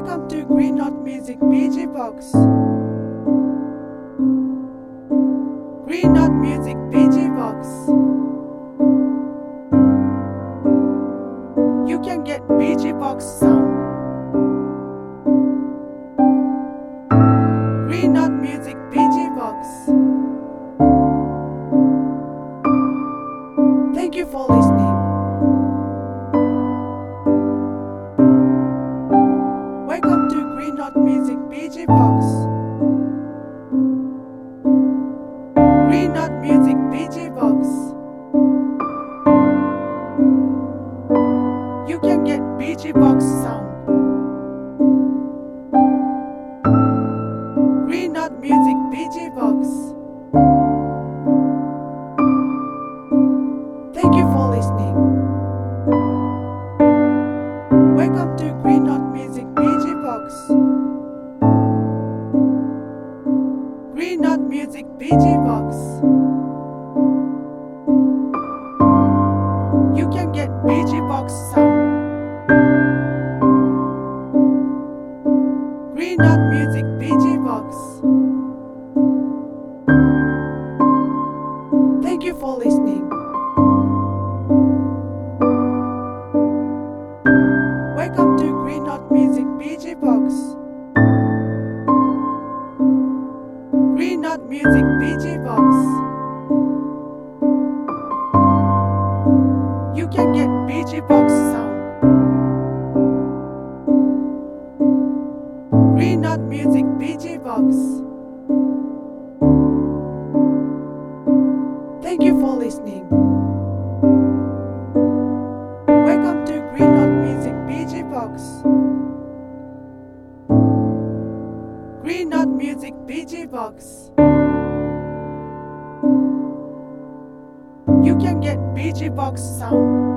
Welcome to Green Knot Music BG Box. Green Knot Music BG Box. You can get BG Box sound. Green Knot Music BG Box. Thank you for listening. Welcome to Green Knot Music BG Box. Green Knot Music BG Box. You can get BG Box sound. Green Knot Music BG Box. Thank you for listening. Welcome to Green Knot Music BG Box. Green Knot Music BG Box. You can get BG Box sound. Green Knot Music BG Box. Thank you for listening. Welcome to Green Knot Music BG Box. Green Knot Music BG Box. You can get BG Box sound. Green Knot Music BG Box. Thank you for listening. Welcome to Green Knot Music BG Box. Green Knot Music BG Box. You can get BG Box sound.